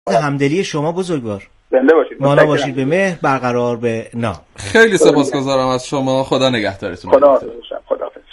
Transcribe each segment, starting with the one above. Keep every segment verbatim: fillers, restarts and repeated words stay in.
همدلی شما بزرگوار. زنده باشید. مانا باشید به مهر، برقرار به نام. خیلی سپاسگزارم از شما. خدا نگهدارتون. خدا حافظ. خدا حافظ.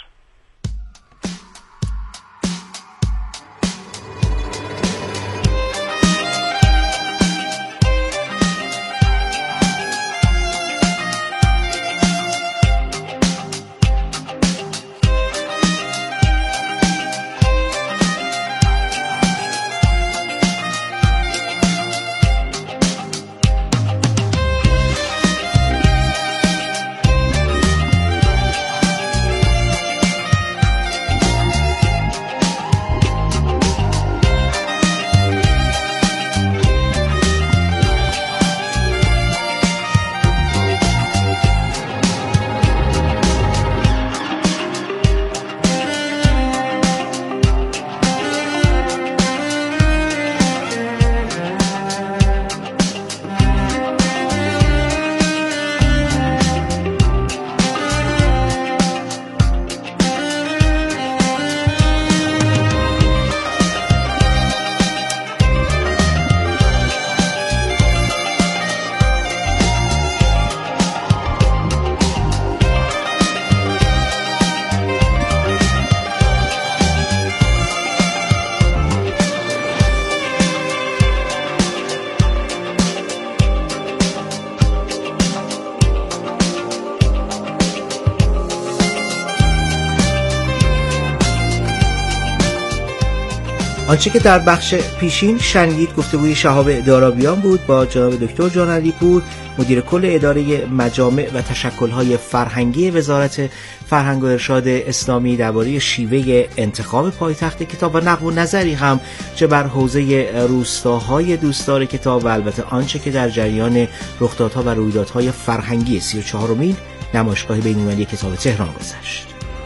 آنچه که در بخش پیشین شنیدید گفتگوی شهاب دارابیان بود با جناب دکتر جان علی پور، مدیر کل اداره مجامع و تشکل‌های فرهنگی وزارت فرهنگ و ارشاد اسلامی درباره شیوه انتخاب پایتخت کتاب و نقد و نظری هم چه بر حوزه روستاهای دوستدار کتاب و البته آنچه که در جریان رخدادها و رویدادهای فرهنگی سی و چهارمین نمایشگاه بین‌المللی کتاب تهران گذشت.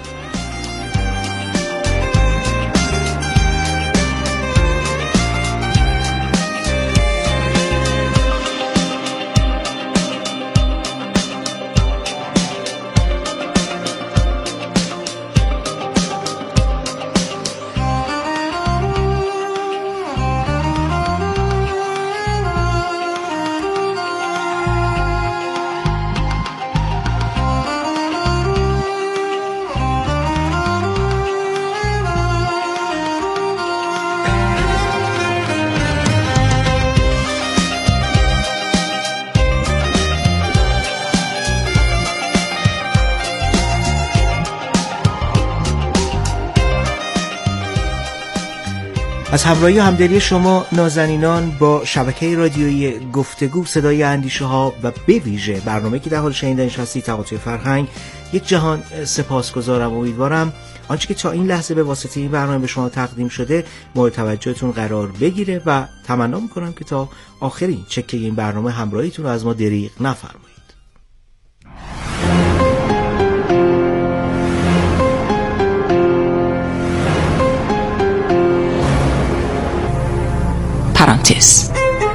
از همراهی و همدلی شما نازنینان با شبکه رادیویی گفتگو صدای اندیشه ها و به ویژه برنامه که در حال شنیدنش هستی تقاطع فرهنگ یک جهان سپاسگزارم. امیدوارم آنچه که تا این لحظه به واسطه این برنامه به شما تقدیم شده مورد توجهتون قرار بگیره و تمنا میکنم که تا آخرین چکه این برنامه همراهیتون رو از ما دریغ نفرمایید. پرانتز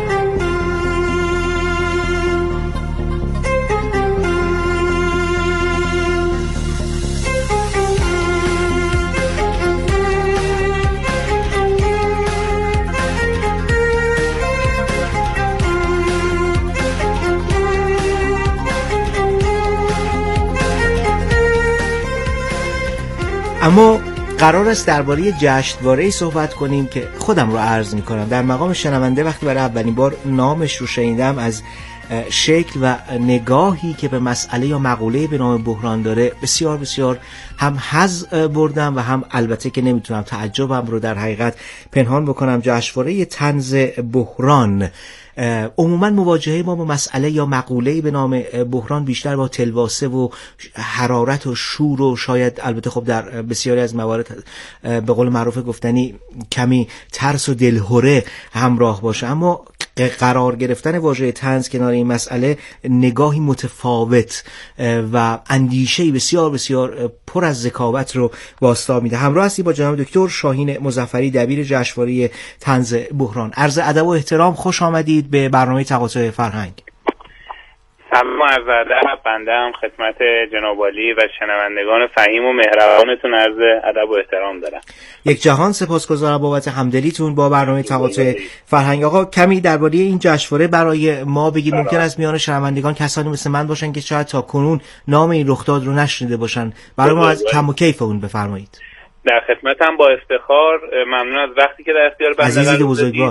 اما قرار است درباره جشنواره‌ای صحبت کنیم که خودم رو عرض می‌کنم در مقام شنونده وقتی برای اولین بار نامش رو شنیدم از شکل و نگاهی که به مسئله یا مقوله به نام بحران داره بسیار بسیار هم حظ بردم و هم البته که نمیتونم تعجبم رو در حقیقت پنهان بکنم. جشنواره طنز بحران عموما مواجهه ما با مسئله یا مقوله‌ای به نام بحران بیشتر با تلواسه و حرارت و شور و شاید البته خب در بسیاری از موارد به قول معروف گفتنی کمی ترس و دلهره همراه باشه، اما قرار گرفتن واژه طنز کنار این مسئله نگاهی متفاوت و اندیشه‌ای بسیار بسیار پر از ذکاوت رو واسطه میده. همراه هستی با جناب دکتر شاهین مظفری دبیر جشنواره طنز بحران. عرض ادب و احترام، خوش آمدید به برنامه تقاطع فرهنگ. سلام عرض ادب. بنده هم خدمت جناب عالی و شنوندگان فهیم و مهربانتون عرض ادب و احترام دارم. یک جهان سپاسگزارم بابت همدلیتون با برنامه تقاطع فرهنگ. آقا کمی درباره این جشنواره برای ما بگید. ممکن است میان شنوندگان کسانی مثل من باشن که شاید تا کنون نام این رخداد رو نشنیده باشن، برای ما از کم و کیف اون بفرمایید. در خدمتم با افتخار. ممنون از وقتی که در اختیار بنده عزیزید بزرگوار.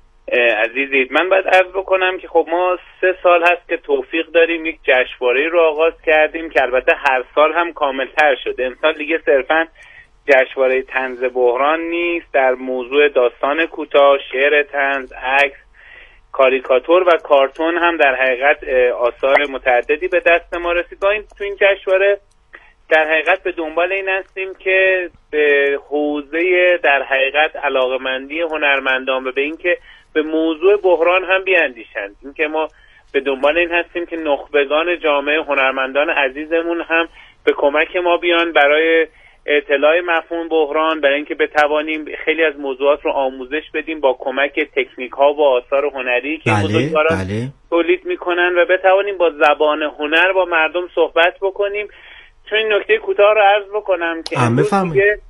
عزیزید من باید عرض بکنم که خب ما سه سال هست که توفیق داریم یک جشنواره رو آغاز کردیم که البته هر سال هم کاملتر شده. امسال دیگه صرفاً جشنواره طنز بحران نیست، در موضوع داستان کوتاه، شعر طنز، عکس، کاریکاتور و کارتون هم در حقیقت آثار متعددی به دست ما رسید. با این تو این جشنواره در حقیقت به دنبال این هستیم که به حوزه در حقیقت علاقمندی هنرمندان و به این که به موضوع بحران هم بیاندیشند. این که ما به دنبال این هستیم که نخبگان جامعه، هنرمندان عزیزمون هم به کمک ما بیان برای اطلاع مفهوم بحران، برای اینکه بتوانیم خیلی از موضوعات رو آموزش بدیم با کمک تکنیک ها و آثار هنری که بزرگواران بله. تولید میکنن و بتوانیم با زبان هنر با مردم صحبت بکنیم. چون این نکته کوتاه رو عرض بکنم که دیگه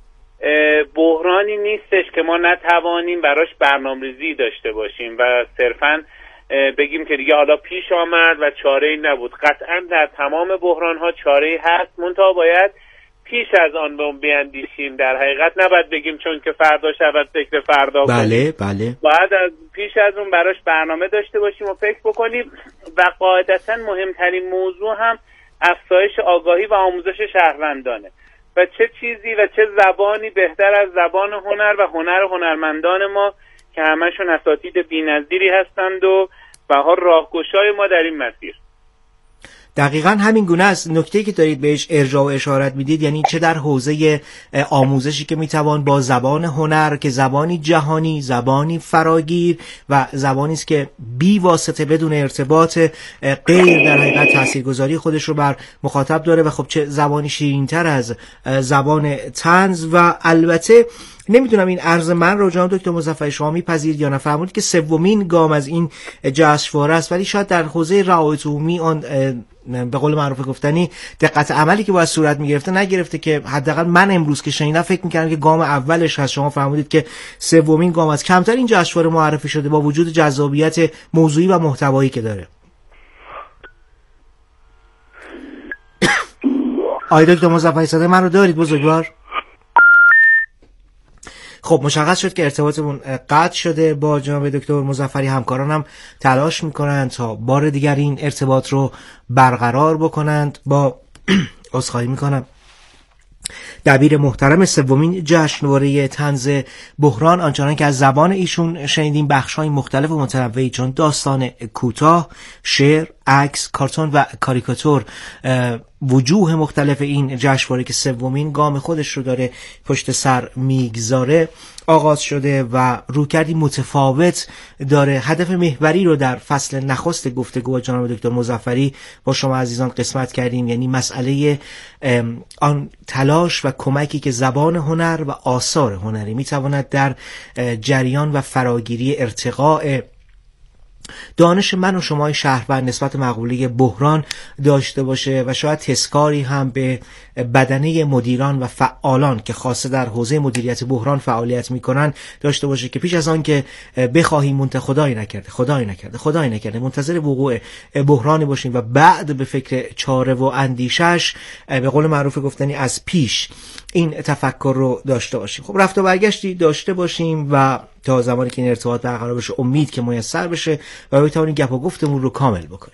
بحرانی نیستش که ما نتوانیم براش برنامه‌ریزی داشته باشیم و صرفاً بگیم که دیگه حالا پیش آمد و چاره‌ای نبود. قطعاً در تمام بحران‌ها چاره‌ای هست، منتها باید پیش از آن به اون بیاندیشیم. در حقیقت نباید بگیم چون که فردا شود فکر فردا کنیم. بله بله. باید از پیش از اون براش برنامه داشته باشیم و فکر بکنیم و قاعدتاً مهمترین موضوع هم افزایش آگاهی و آموزش شهروندانه و چه چیزی و چه زبانی بهتر از زبان هنر و هنر هنرمندان ما که همشون اساتید بی‌نظیری هستند و بها راهگشای ما در این مسیر. دقیقاً همین گونه است. نکته‌ای که دارید بهش ارجاع و اشارت میدید، یعنی چه در حوزه آموزشی که میتوان با زبان هنر که زبانی جهانی، زبانی فراگیر و زبانی است که بی واسطه بدون ارتباط غیر در حقیقت تاثیرگذاری خودش رو بر مخاطب داره و خب چه زبانی شیرین‌تر از زبان طنز. و البته نمیدونم این عرض من رو جناب دکتر مظفری شما میپذیرید یا نه. فرمودید که سومین گام از این جشنواره است، ولی شاید در حوزه روابط عمومی آن به قول معروف گفتنی دقت عملی که باید صورت میگرفته نگرفته، که حداقل من امروز که شنیدم فکر میکردم که گام اولش هست. شما فرمودید که سومین گام است. کمتر این جشنواره معرفی شده با وجود جذابیت موضوعی و محتوایی که داره. آقای دکتر مظفری صدای من رو دارید بزرگوار؟ خب مشخص شد که ارتباطمون قطع شده با جناب دکتر مظفری. همکارانم تلاش میکنند تا بار دیگر این ارتباط رو برقرار بکنند. با عذرخواهی میکنم دبیر محترم سومین جشنواره طنز بحران، آنچنان که از زبان ایشون شنیدیم بخش‌های مختلف و متنوعی چون داستان کوتاه، شعر، عکس، کارتون و کاریکاتور، وجوه مختلف این جشنواره که سومین گام خودش رو داره پشت سر میگذاره آغاز شده و رویکردی متفاوت داره. هدف محوری رو در فصل نخست گفتگو با جناب دکتر مظفری با شما عزیزان قسمت کردیم، یعنی مسئله آن تلاش و کمکی که زبان هنر و آثار هنری میتواند در جریان و فراگیری ارتقاء دانش من و شما شهروند نسبت مقوله بحران داشته باشه و شاید تسکاری هم به بدنه مدیران و فعالان که خاصه در حوزه مدیریت بحران فعالیت میکنن داشته باشه که پیش از آن که بخواهیم منت خدای نکرده خدای نکرده خدای نکرده منتظر وقوع بحرانی باشیم و بعد به فکر چاره و اندیشش به قول معروف گفتنی از پیش این تفکر رو داشته باشیم. خب رفت و برگشتی داشته باشیم و تا زمانی که این ارتباط برقرار بشه امید که میسر بشه و بتونیم گپ و گفتمون رو کامل بکنیم.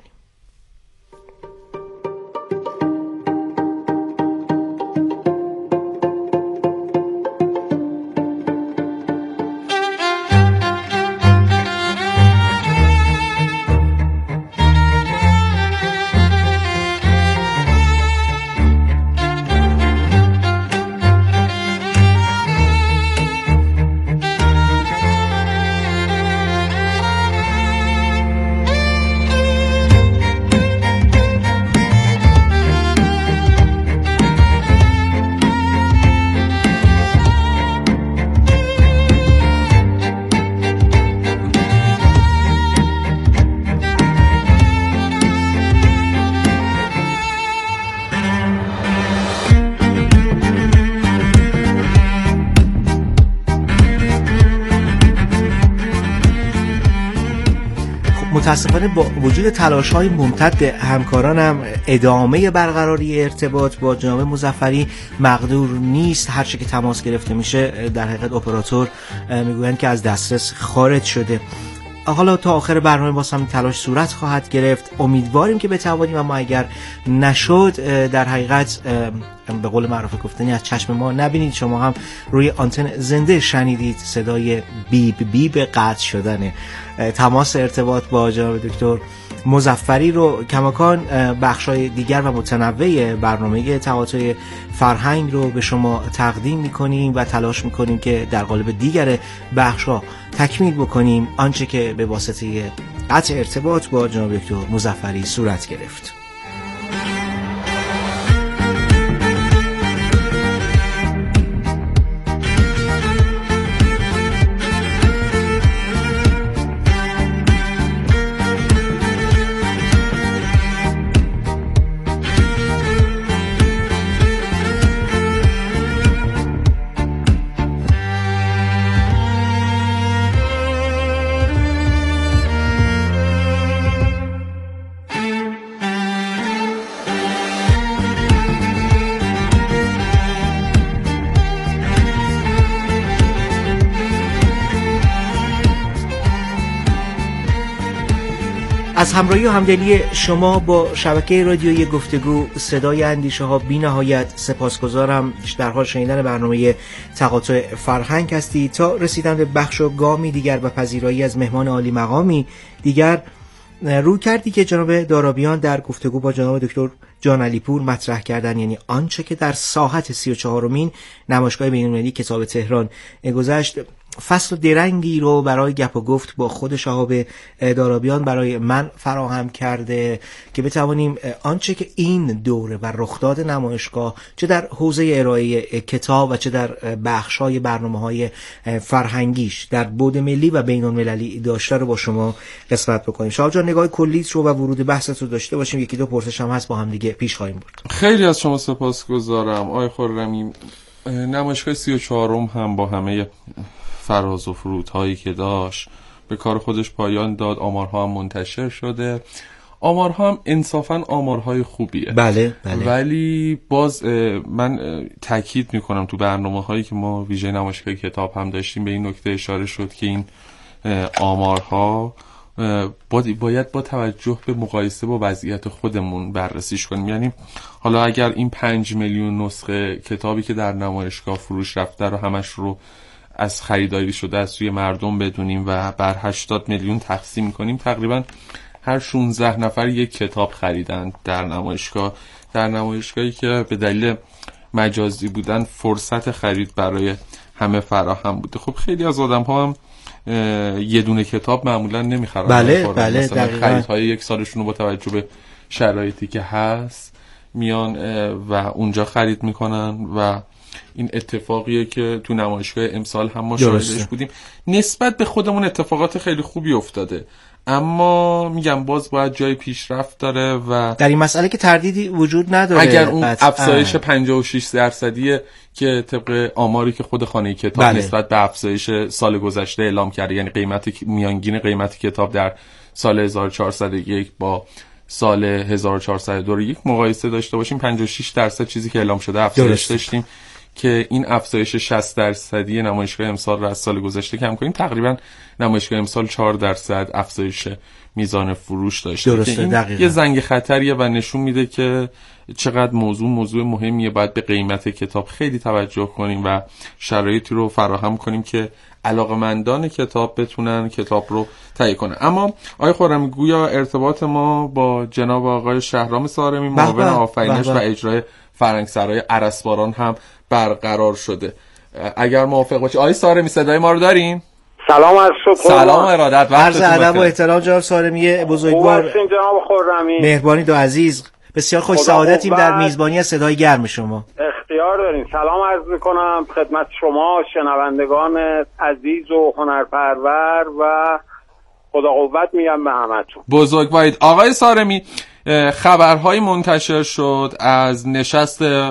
متاسفانه با وجود تلاش‌های ممتد همکارانم ادامه برقراری ارتباط با جناب مظفری مقدور نیست. هر چه که تماس گرفته میشه در حقیقت اپراتور میگویند که از دسترس خارج شده. حالا تا آخر برنامه باز هم تلاش صورت خواهد گرفت. امیدواریم که بتوانیم، اما اگر نشد در حقیقت به قول معروف گفتنی از چشم ما نبینید. شما هم روی آنتن زنده شنیدید صدای بیب بیب قطع شدن تماس ارتباط با جناب دکتر مظفری رو. کماکان بخشای دیگر و متنوع برنامه تقاطع فرهنگ رو به شما تقدیم میکنیم و تلاش میکنیم که در قالب دیگر بخشا تکمیل بکنیم آنچه که به واسطه قطع ارتباط با جناب دکتر مظفری صورت گرفت. از همراهی و همدلی شما با شبکه رادیویی گفتگو صدای اندیشه ها بی نهایت سپاسگزارم. در حال شنیدن برنامه تقاطع فرهنگ هستی. تا رسیدن به بخش و گامی دیگر و پذیرایی از مهمان عالی مقامی دیگر، رو کردی که جناب دارابیان در گفتگو با جناب دکتر جان علی پور مطرح کردن، یعنی آنچه که در ساحت سی و چهارمین نمایشگاه بین‌المللی کتاب تهران گذشت، فصل درنگی رو برای گپ و گفت با خود شهاب دارابیان برای من فراهم کرده که بتوانیم آنچه که این دوره و رخداد نمایشگاه چه در حوزه ارائه کتاب و چه در بخش‌های برنامه‌های فرهنگیش در بعد ملی و بین‌المللی داشته رو با شما قسمت بکنیم. شهاب جان، نگاه کلیت رو و ورود بحثت رو داشته باشیم. یکی دو پرسش هم هست با هم دیگه پیش خواهیم برد. خیلی از شما سپاسگزارم آقای خرمی. نمایشگاه سی و چهارم هم با همه فراز و فرودهایی که داشت به کار خودش پایان داد. آمارها هم منتشر شده. آمارها هم انصافا آمارهای خوبیه. بله بله. ولی باز من تاکید میکنم تو برنامه‌هایی که ما ویژه نمایشگاه کتاب هم داشتیم به این نکته اشاره شد که این آمارها باید با توجه به مقایسه با وضعیت خودمون بررسیش کنیم. یعنی حالا اگر این پنج میلیون نسخه کتابی که در نمایشگاه فروش رفته رو همش رو از خریداری شده از سوی مردم بدونیم و بر هشتاد میلیون تقسیم کنیم، تقریبا هر شانزده نفر یک کتاب خریدن در نمایشگاه. در نمایشگاهی که به دلیل مجازی بودن فرصت خرید برای همه فراهم بوده. خب خیلی از آدم ها هم یه دونه کتاب معمولا نمیخرن. بله بله. مثلا خریدهای یک سالشون رو با توجه به شرایطی که هست میان و اونجا خرید میکنن و این اتفاقیه که تو نمایشگاه امسال هم ما شاهدش بودیم. نسبت به خودمون اتفاقات خیلی خوبی افتاده، اما میگم باز باید جای پیشرفت داره و در این مسئله که تردیدی وجود نداره. اگر اون افزایش پنجاه و شش درصدیه که طبق آماری که خود خانه کتاب بله. نسبت به افزایش سال گذشته اعلام کرده، یعنی قیمت میانگین قیمت کتاب در سال هزار و چهارصد و یک با سال هزار و چهارصد و دو یک مقایسه داشته باشیم، پنجاه و شش درصد چیزی که اعلام شده افزایش داشتیم که این افزایش شصت درصدی نمایشگاه امسال رو از سال گذشته کم کنیم. تقریبا نمایشگاه امسال چهار درصد افزایش میزان فروش داشته. درسته، که این دقیقا. یه زنگ خطریه و نشون میده که چقدر موضوع موضوع مهمیه. باید به قیمت کتاب خیلی توجه کنیم و شرایطی رو فراهم کنیم که علاقمندان کتاب بتونن کتاب رو تهیه کنن. اما آقای خرمی، گویا ارتباط ما با جناب آقای شهرام سارمی معاون آفرینش و اجرای فرهنگسرای ارسباران هم برقرار شده. اگر موافق باشی آقای سارمی، صدای ما رو دارین؟ سلام از صبح. سلام ارادت. عرض ادب و احترام جناب سارمی بزرگوار. جناب خرمی مهربانی دو عزیز. بسیار خوش سعادتیم در میزبانی از صدای گرم شما. اختیار دارین. سلام عرض میکنم خدمت شما شنوندگان عزیز و هنرپرور و خدا قوت میگم به همتون. بزرگوارید. آقای سارمی، خبرهای منتشر شد از نشست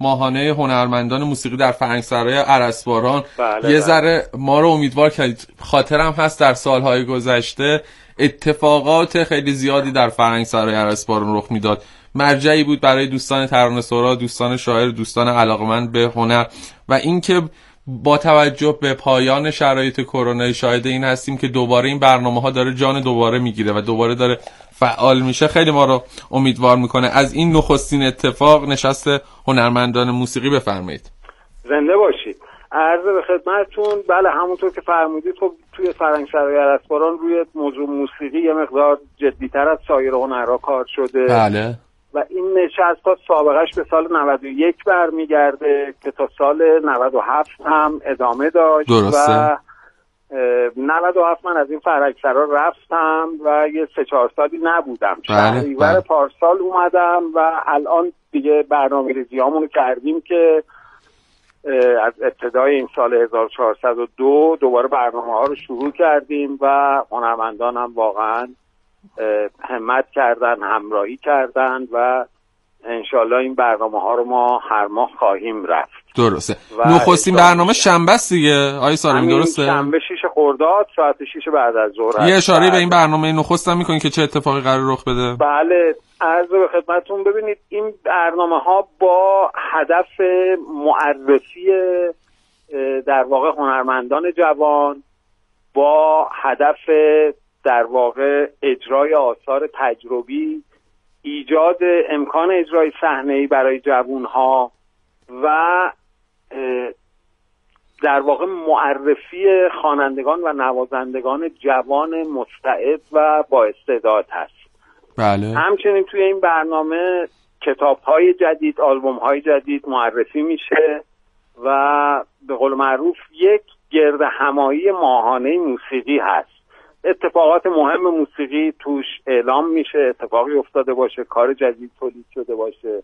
ماهانه هنرمندان موسیقی در فرهنگسرای ارسباران بله یه بله. ذره ما رو امیدوار کرد. خاطرم هست در سالهای گذشته اتفاقات خیلی زیادی در فرهنگسرای ارسباران رخ میداد، مرجعی بود برای دوستان ترانه‌سرا، دوستان شاعر، دوستان علاقمند به هنر. و اینکه با توجه به پایان شرایط کرونا شاهد این هستیم که دوباره این برنامه‌ها داره جان دوباره میگیره و دوباره داره فعال میشه، خیلی ما رو امیدوار میکنه. از این نخستین اتفاق نشست هنرمندان موسیقی بفرمایید. زنده باشید. عرض به خدمتتون، بله همونطور که فرمودید خب توی فرهنگسرای ارسباران روی موضوع موسیقی یه مقدار جدی‌تر از سایر هنرها کار شده. بله. و این نشست ها سابقش به سال نود و یک برمیگرده که تا سال نود و هفت هم ادامه داشت. درسته. و نود و هفت من از این فرهنگسرا رفتم و یه سه چهار سالی نبودم. شهریور بله. پارسال اومدم و الان دیگه برنامه‌ریزیامونو کردیم که از ابتدای این سال هزار و چهارصد و دو دوباره برنامه ها رو شروع کردیم و هنرمندان هم واقعا همت کردن، همراهی کردن و انشالله این برنامه ها رو ما هر ماه خواهیم رفت. درسته. نخستین برنامه شنبه است دیگه آقای سارمی، درسته؟ شنبه شش خرداد ساعت شش بعد از ظهر. یه اشاره به این برنامه نخست هم میکنین که چه اتفاقی قرار رخ بده؟ بله، عرض به خدمتتون. ببینید این برنامه ها با هدف معرفی در واقع هنرمندان جوان، با هدف در واقع اجرای آثار تجربی، ایجاد امکان اجرای صحنه‌ای برای جوانها و در واقع معرفی خوانندگان و نوازندگان جوان مستعد و با استعداد هست. بله. همچنین توی این برنامه کتاب‌های جدید، آلبوم‌های جدید معرفی میشه و به قول معروف یک گرد همایی ماهانه موسیقی هست. اتفاقات مهم موسیقی توش اعلام میشه، اتفاقی افتاده باشه، کار جدید تولید شده باشه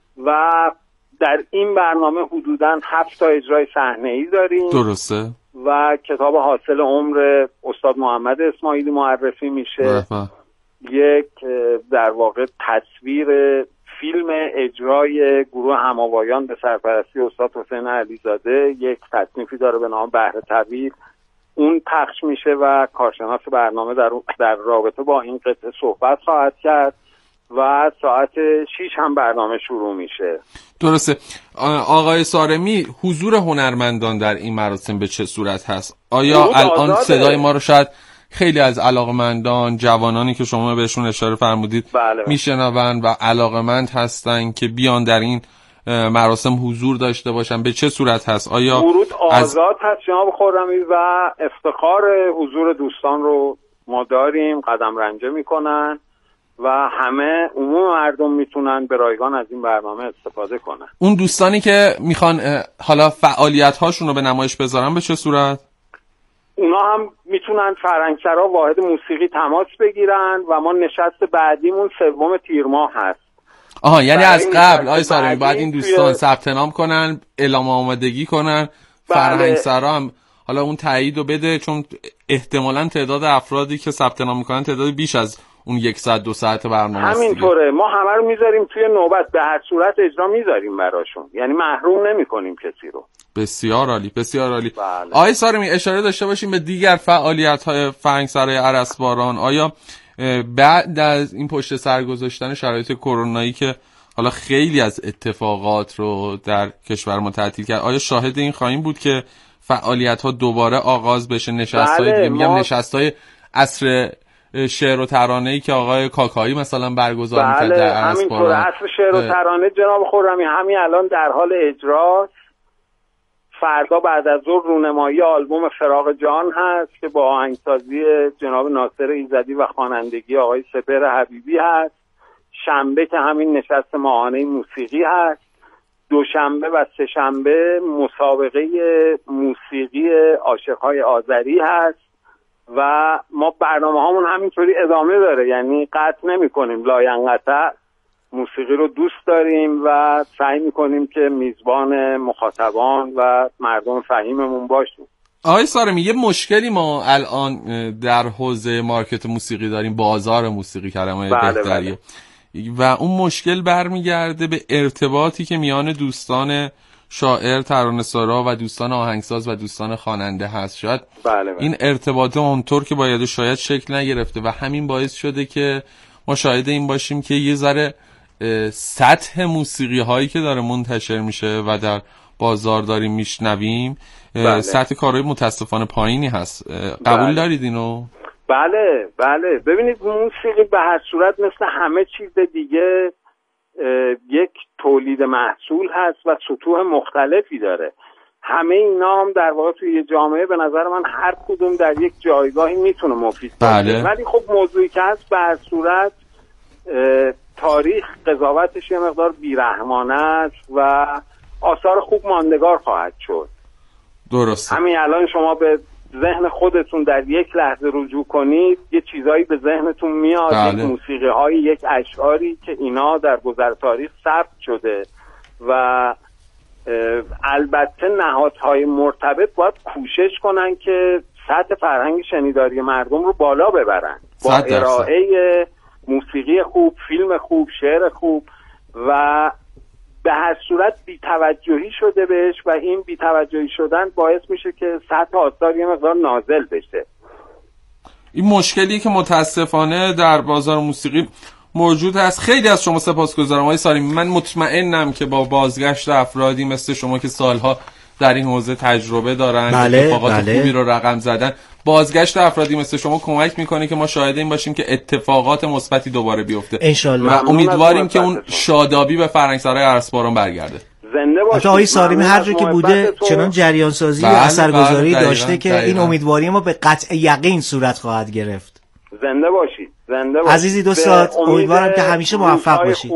و در این برنامه حدوداً هفت تا اجرای صحنه‌ای داریم. درسته. و کتاب حاصل عمر استاد محمد اسماعیلی معرفی میشه. بله. یک در واقع تصویر فیلم اجرای گروه هماوایان به سرپرستی استاد حسین علیزاده، یک تصنیفی داره به نام بحر طویل، اون پخش میشه و کارشناس برنامه در در رابطه با این قطعه صحبت خواهد کرد و ساعت شیش هم برنامه شروع میشه. درسته. آقای سارمی، حضور هنرمندان در این مراسم به چه صورت هست؟ آیا الان صدای ما رو شاید خیلی از علاقمندان، جوانانی که شما بهشون اشاره فرمودید بله. میشنون و علاقمند هستن که بیان در این مراسم حضور داشته باشن، به چه صورت هست؟ آیا ورود آزاد از... هست جناب خرمی و افتخار حضور دوستان رو ما داریم، قدم رنجه میکنن و همه عموم مردم میتونن به رایگان از این برنامه استفاده کنن. اون دوستانی که میخوان حالا فعالیت هاشون رو به نمایش بذارن به چه صورت؟ اونا هم میتونن فرهنگسرا واحد موسیقی تماس بگیرن و ما نشست بعدیمون سوم تیر ماه هست. آها، یعنی از قبل آقای سارمی باید این دوستان توی... ثبت نام کنن، اعلام آمادگی کنن. بله. فرهنگسرا هم حالا اون تایید رو بده، چون احتمالاً تعداد افرادی که ثبت نام میکنن تعداد بیش از اون یک ساعت دو ساعت برنامه است. همینطوره، ما همه رو میذاریم توی نوبت، به هر صورت اجرا میذاریم براشون، یعنی محروم نمیکنیم کسی رو. بسیار عالی، بسیار عالی. بله. آقای سارمی، اشاره داشته باشیم به دیگر فعالیت‌های فرهنگسرای ارسباران. آیا بعد از این پشت سر گذاشتن شرایط کرونایی که حالا خیلی از اتفاقات رو در کشور ما تعطیل کرد، آیا شاهد این خواهیم بود که فعالیت‌ها دوباره آغاز بشه؟ نشست‌های بله، دیگه میگم ما... نشست‌های عصر شعر و ترانه‌ای که آقای کاکایی مثلا برگزار بله، می‌کرد در ارسباران. همینطور عصر شعر و ترانه جناب خرمی همین الان در حال اجراست. فردا بعد از ظهر رونمایی آلبوم فراق جان هست که با آهنگسازی جناب ناصر ایزدی و خوانندگی آقای سپهر حبیبی هست. شنبه که همین نشست ماهانه موسیقی هست. دوشنبه و سه شنبه مسابقه موسیقی عاشق‌های آذری هست و ما برنامه هامون همینطوری ادامه داره، یعنی قطع نمی کنیم، لاینقطع موسیقی رو دوست داریم و سعی میکنیم که میزبان مخاطبان و مردم فهیممون باشیم. آقای سارمی، یه مشکلی ما الان در حوزه مارکت موسیقی داریم، بازار موسیقی، کلمه بله بهتریه. بله. و اون مشکل برمیگرده به ارتباطی که میان دوستان شاعر، ترانه‌سرا و دوستان آهنگساز و دوستان خواننده هست. شاید بله بله. این ارتباط اونطور که باید شاید شکل نگرفته و همین باعث شده که ما شاهد این باشیم که یه ذره سطح موسیقی هایی که داره منتشر میشه و در بازار داریم میشنویم بله. سطح کارهای متاسفانه پایینی هست. قبول بله. دارید اینو؟ بله بله. ببینید موسیقی به هر صورت مثل همه چیز دیگه یک تولید محصول هست و سطوح مختلفی داره. همه اینا هم در واقع توی یه جامعه به نظر من هر کدوم در یک جایگاهی میتونه مفید باشه. بله. ولی خب موضوعی که هست به هر صورت تاریخ قضاوتش یه مقدار بیرحمانه است و آثار خوب ماندگار خواهد شد. درسته. همین الان شما به ذهن خودتون در یک لحظه رجوع کنید یه چیزایی به ذهنتون میاد. بله. یک موسیقی هایی، یک اشعاری که اینا در گذر تاریخ ثبت شده و البته نهادهای مرتبط باید کوشش کنن که سطح فرهنگ شنیداری مردم رو بالا ببرن با ارائه موسیقی خوب، فیلم خوب، شعر خوب و به هر صورت بی‌توجهی شده بهش و این بی‌توجهی شدن باعث میشه که سطح آثار یه مقدار نازل بشه. این مشکلیه که متاسفانه در بازار موسیقی موجود هست. خیلی از شما سپاسگزارم آقای سالمی. من مطمئنم که با بازگشت افرادی مثل شما که سالها در این حوزه تجربه دارن، بله، اتفاقات بله. خوبی رو رقم زدن، بازگشت افرادی مثل شما کمک میکنه که ما شاهد این باشیم که اتفاقات مثبتی دوباره بیفته انشالله. و امیدواریم که اون شادابی به فرهنگسرای ارسباران برگرده. زنده باشید. آقای سارمی هر جا که بوده چنان جریان سازی و بله، اثرگذاری بله، داشته دقیقاً، که دقیقاً. این امیدواری ما به قطع یقین صورت خواهد گرفت. زنده باشید. زنده باشید. عزیزی دو ساعت امیدوارم که همیشه موفق باشید.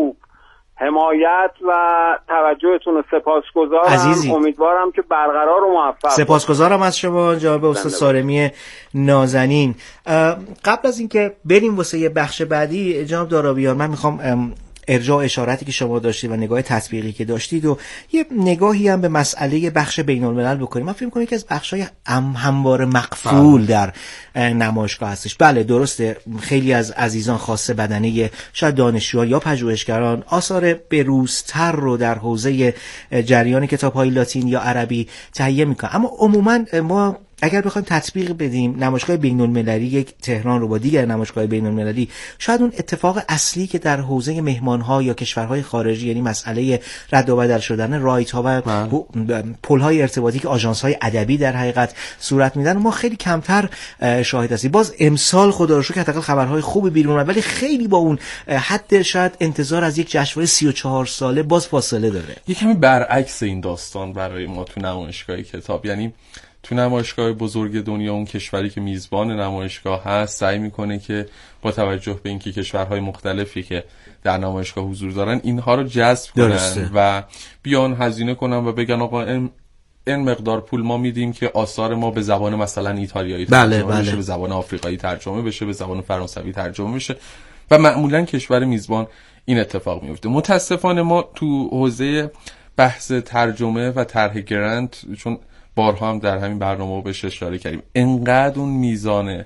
حمایت و توجهتون رو سپاسگزارم. عزیزی. امیدوارم که برقرار و موفق. سپاسگزارم از شما جناب استاد سارمی نازنین. قبل از اینکه بریم واسه یه بخش بعدی جناب دارابیان، من میخوام ارجاع اشاراتی که شما داشتید و نگاه تطبیقی که داشتید و یه نگاهی هم به مسئله بخش بین الملل بکنیم. من فکر می‌کنم که از بخش‌های هم همواره مقفول در نمایشگاه هستش. بله درسته، خیلی از عزیزان خاصه بدنه شاید دانشجوها یا پژوهشگران آثار بروزتر رو در حوزه جریان کتاب‌های لاتین یا عربی تهیه می‌کنن، اما عموماً ما اگر بخوایم تطبیق بدیم نمایشگاه بین‌المللی یک تهران رو با دیگر نمایشگاه بین‌المللی، شاید اون اتفاق اصلی که در حوزه مهمان‌ها یا کشورهای خارجی، یعنی مسئله رد و بدل شدن رایت‌ها و پل‌های ارتباطی که آژانس‌های ادبی در حقیقت صورت میدن، ما خیلی کمتر شاهد هستیم. باز امسال خدا رو شکر حداقل خبرهای خوب بیرون اومد، ولی خیلی با اون حد شاید انتظار از یک جشنواره سی و چهار ساله باز فاصله داره. یه کمی برعکس این داستان برای ما تو نمایشگاه کتاب، یعنی تو نمایشگاه بزرگ دنیا اون کشوری که میزبان نمایشگاه هست سعی میکنه که با توجه به اینکه کشورهای مختلفی که در نمایشگاه حضور دارن اینها رو جذب کنن و بیان هزینه کنن و بگن آقا این, این مقدار پول ما میدیم که آثار ما به زبان مثلا ایتالیایی ترجمه بله، بله. بشه، به زبان آفریقایی ترجمه بشه، به زبان فرانسوی ترجمه بشه و معمولا کشور میزبان این اتفاق میفته. متاسفانه ما تو حوزه بحث ترجمه و طرح گرانت، چون بارها هم در همین برنامه بهش اشاره کردیم، انقدر اون میزان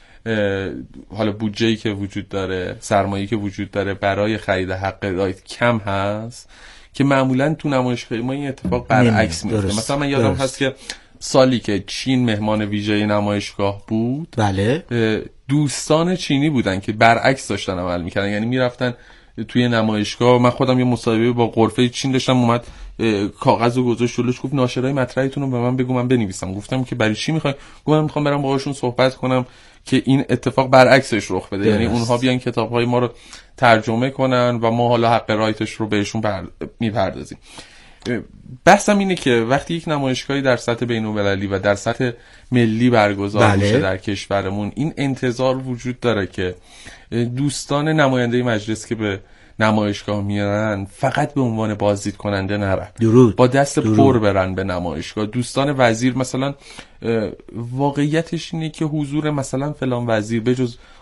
حالا بودجه‌ای که وجود داره، سرمایه‌ای که وجود داره برای خرید حق رایت کم هست که معمولا تو نمایشگاه ما این اتفاق برعکس میفته. مثلا من یادم هست که سالی که چین مهمان ویژه نمایشگاه بود، بله، دوستان چینی بودن که برعکس داشتن عمل میکردن، یعنی میرفتن توی نمایشگاه. من خودم یه مصاحبه با غرفه چین داشتم، اومد کاغذ رو گذاشت جلوش، گفت ناشرای مطرحتون رو به من بگو من بنویسم. گفتم که برای چی میخوای؟ گفتم من میخوام برم باهاشون صحبت کنم که این اتفاق برعکسش رخ بده، یعنی اونها بیان کتاب‌های ما رو ترجمه کنن و ما حالا حق رایتش رو بهشون بر... میپردازیم. بحثم اینه که وقتی یک نمایشگاهی در سطح بین‌المللی و در سطح ملی برگزار بله. میشه در کشورمون، این انتظار وجود داره که دوستان نماینده مجلس که به نمایشگاه میرن فقط به عنوان بازدید کننده نرن، درود. با دست درود. پر برن به نمایشگاه. دوستان وزیر مثلا واقعیتش اینه که حضور مثلا فلان وزیر بجز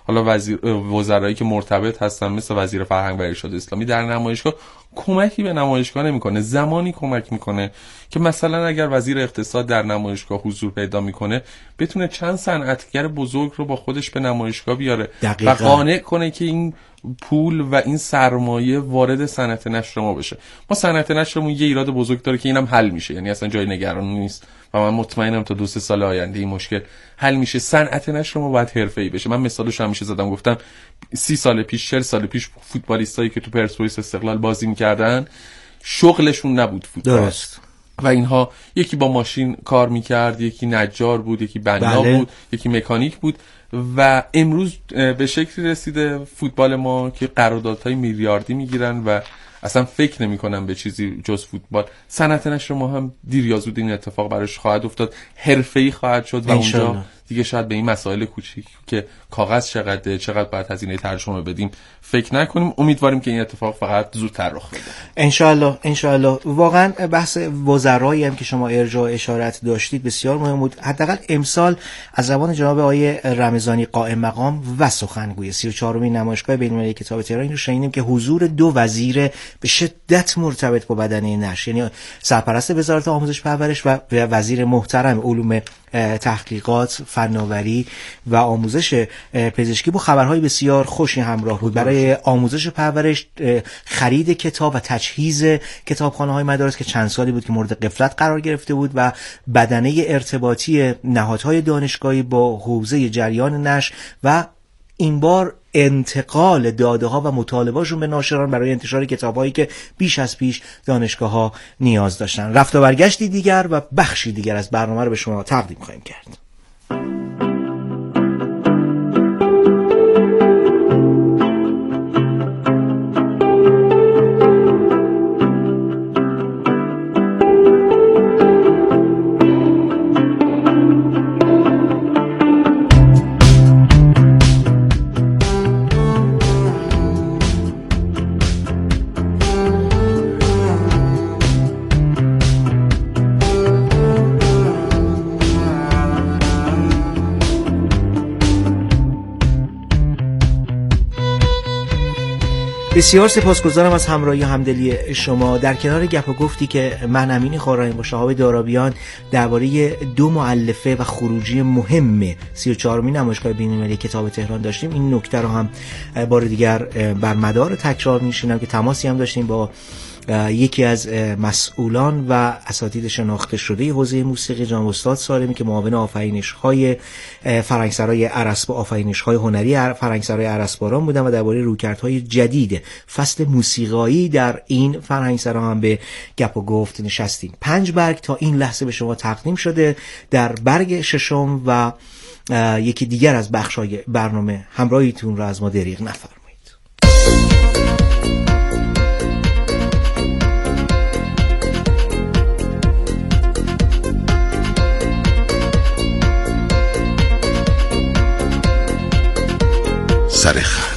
حالا وزیر وزرایی که مرتبط هستن مثل وزیر فرهنگ و ارشاد اسلامی در نمایشگاه کمکی به نمایشگاه نمیکنه. زمانی کمک میکنه که مثلا اگر وزیر اقتصاد در نمایشگاه حضور پیدا میکنه بتونه چند صنعتگر بزرگ رو با خودش به نمایشگاه بیاره دقیقا. و قانع کنه که این پول و این سرمایه وارد صنعت نشر ما بشه. ما صنعت نشرمون یه ایراد بزرگ داره که اینم حل میشه، یعنی اصلا جای نگرانی نیست و من مطمئنم تا دو سه سال آینده این مشکل حل میشه. صنعت نشر ما باید حرفه‌ای بشه. من مثالش همیشه زدم، گفتم سی سال پیش چهل سال پیش فوتبالیستایی که تو پرسپولیس استقلال بازی میکردن شغلشون نبود فوتبال. درست. و اینها یکی با ماشین کار میکرد، یکی نجار بود، یکی بنا بله. بود، یکی مکانیک بود و امروز به شکلی رسیده فوتبال ما که قراردادهای میلیاردی میگیرن و اصلا فکر نمی کنم به چیزی جز فوتبال. صنعت نشر ما هم دیر یا زود این اتفاق براش خواهد افتاد، حرفه‌ای خواهد شد و اونجا دیگه شاید به این مسائل کوچیک که کاغذ چقدر چقدر باید هزینه ترجمه بدیم فکر نکنیم. امیدواریم که این اتفاق فقط زودتر رخ بده. ان شاء الله ان شاء الله. واقعا بحث وزرایی هم که شما ارجاع اشارت داشتید بسیار مهم بود. حداقل امسال از زبان جناب آقای رمضانی قائم مقام و سخنگوی سی و چهارمین نمایشگاه بین‌المللی کتاب تهران رو شنیدیم که حضور دو وزیر به شدت مرتبط با بدنه نشر، یعنی سرپرست وزارت آموزش پرورش و وزیر محترم علوم تحقیقات، فناوری و آموزش پزشکی، با خبرهای بسیار خوشی همراه بود برای آموزش پرورش، خرید کتاب و تجهیز کتابخانه‌های مدارس که چند سالی بود که مورد غفلت قرار گرفته بود و بدنه ارتباطی نهادهای دانشگاهی با حوزه جریان نشر و این بار انتقال داده ها و مطالبه‌شون به ناشران برای انتشار کتاب‌هایی که بیش از پیش دانشگاه‌ها نیاز داشتن. رفت و برگشتی دیگر و بخشی دیگر از برنامه رو به شما تقدیم خواهیم کرد. بسیار سپاسگزارم از همراهی و همدلی شما. در کنار گپ و گفتی که من امین خورمی با شهاب دارابیان درباره دو مؤلفه و خروجی مهم سی و چهارمین نمایشگاه بین‌المللی کتاب تهران داشتیم، این نکته رو هم بار دیگر بر مدار تکرار می‌شینم که تماسی هم داشتیم با یکی از مسئولان و اساتید شناخته شده حوزه موسیقی، جناب استاد سالمی که معاون آفرینش‌های فرهنگسرای ارسبا آفرینش‌های هنری فرهنگسرای ارسباران بودن و درباره رویکردهای جدید فصل موسیقایی در این فرهنگسرا هم به گپ و گفت نشستیم. پنج برگ تا این لحظه به شما تقدیم شده. در برگ ششم و یکی دیگر از بخش‌های برنامه همراهیتون را از ما دریغ نفرمایید. سر خط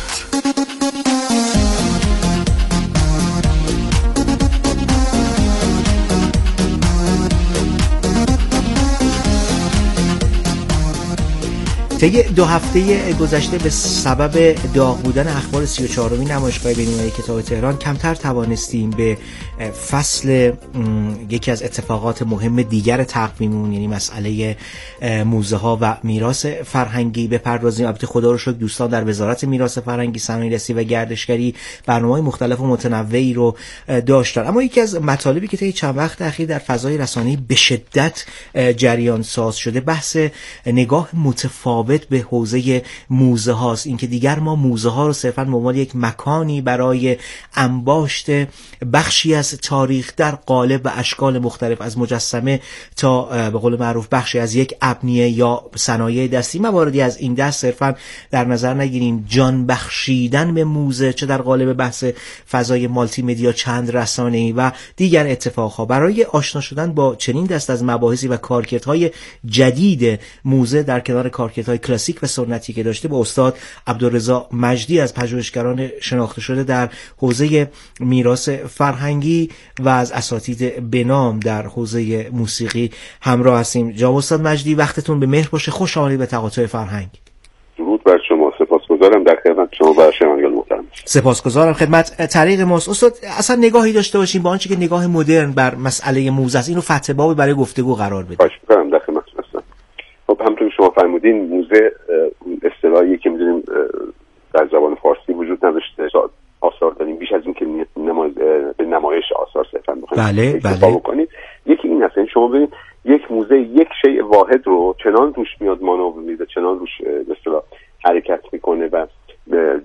طی دو هفته گذشته به سبب داغ بودن اخبار سی و چهارمین نمایشگاه بین‌المللی کتاب تهران کمتر توانستیم به فصل یکی از اتفاقات مهم دیگر تقویممون، یعنی مسئله موزه ها و میراث فرهنگی بپردازیم. البته خدا رو شکر دوستان در وزارت میراث فرهنگی، صنایع‌دستی و گردشگری برنامه‌های مختلف و متنوعی رو داشتن، اما یکی از مطالبی که طی چند وقت اخیر در فضای رسانه‌ای به شدت جریان ساز شده بحث نگاه متفاوت به حوزه موزه هاست. اینکه دیگر ما موزه ها رو صرفاً به عنوان یک مکانی برای انباشت بخشی از تاریخ در قالب و اشکال مختلف، از مجسمه تا به قول معروف بخشی از یک ابنیه یا صنایع دستی، مواردی از این دست صرفاً در نظر نگیریم. جان بخشیدن به موزه، چه در قالب بحث فضای مالتی مدیا چند رسانه‌ای و دیگر اتفاقها، برای آشنا شدن با چنین دست از مباحثی و کارکردهای جدید موزه در کنار کارکردهای کلاسیک و سنتی که داشته، با استاد عبدالرضا مجدی از پژوهشگران شناخته شده در حوزه میراث فرهنگی و از اساتید بنام در حوزه موسیقی همراه هستیم. جناب استاد مجدی، وقتتون به مهر باشه. خوش آمدید به تقاطع فرهنگ. درود بر شما. سپاسگزارم سپاسگزارم در خدمت شما و شنوندگان محترم. سپاسگزارم خدمت طریق ماست. استاد اصلا نگاهی داشته باشیم با آنچه که نگاه مدرن بر مسئله موزه است، اینو فتح باب برای گفتگو قرار بدیم. خواهش می‌کنم، در خدمتتون هستم. خب همونطور که شما فرمودین موزه اصطلاحی که می‌دونیم در زبان فارسی وجود نداشته، آثار داریم بیش از این که به نمایش آثار صرفا بخوایم بله بله بکنید. یکی این هست، شما ببینید یک موزه یک شیء واحد رو چنان روش میاد مانور میده، چنان روش به اصطلاح حرکت میکنه و